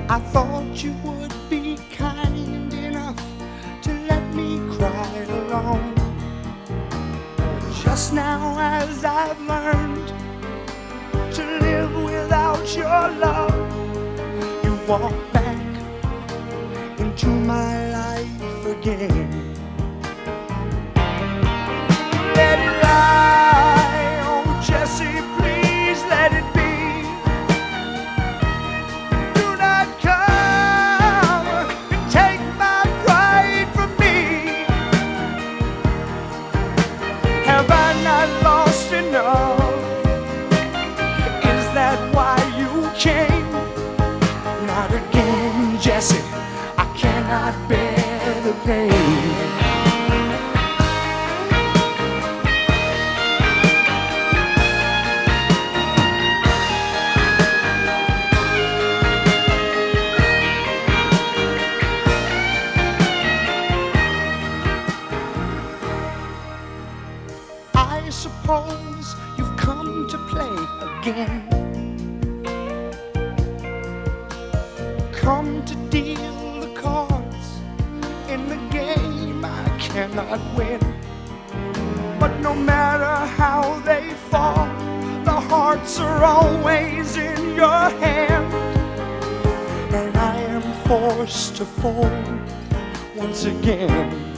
I thought you would be kind enough to let me cry alone. Just now as I've learned to live without your love, you walk back into my life again. Let it lie, oh Jesse, please let it be. Do not come and take my pride from me. Have I not lost enough? Is that why you came? Not again, Jesse, I cannot bear the pain. I suppose you've come to play again, come to deal the cards in the game I cannot win. But no matter how they fall, the hearts are always in your hand, and I am forced to fold once again.